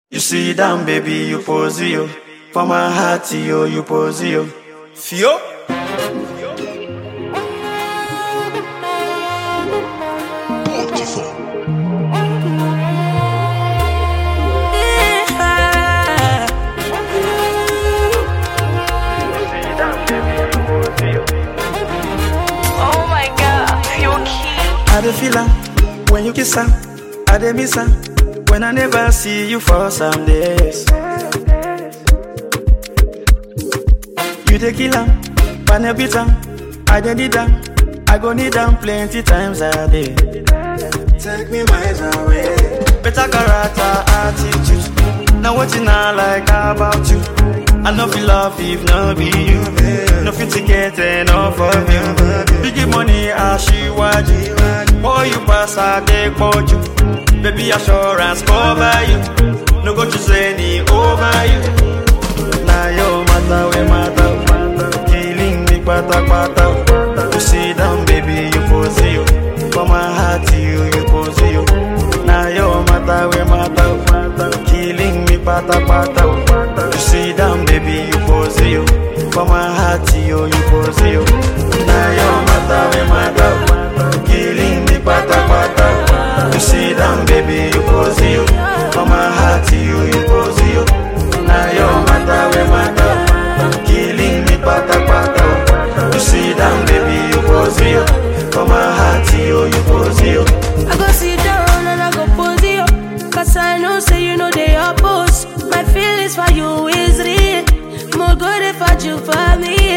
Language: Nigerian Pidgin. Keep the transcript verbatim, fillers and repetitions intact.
You sit down, baby, you pose yo. For my heart, yo, you pose yo. Fio. Oh my God, Fio Key. I dey feel am when you kiss am. I dey miss am when I never see you for some days. You dey kill am, but I beat am. I dey need am, I go need am plenty times a day. Take me miles away. Better character, attitude. Now what you not like about you? I know feel love if not be you. No fit to get enough of you. Big money, as she watch you. Boy, you pass, I take for you. Baby, assurance cover you. No go choose any over you. Now your matter, we matter. Killing me, pata pata. You sit down, baby, you pose you. For my heart, you, you pose you. Now your matter, we matter. Killing me, pata pata. You sit down, baby, you pose you. For my heart, you, you pose you. Now your matter, we matter. Killing me, pata pata. You sit down, baby, you pose you. For my heart, you, you pose you. Now your matter, we matter. Killing me, pata pata. You sit down, baby, you pose you. For my heart, you, you pose you. I go sit down and I go pose you. Cause I know, say you know they oppose. My feelings for you is real. More good if I do for me.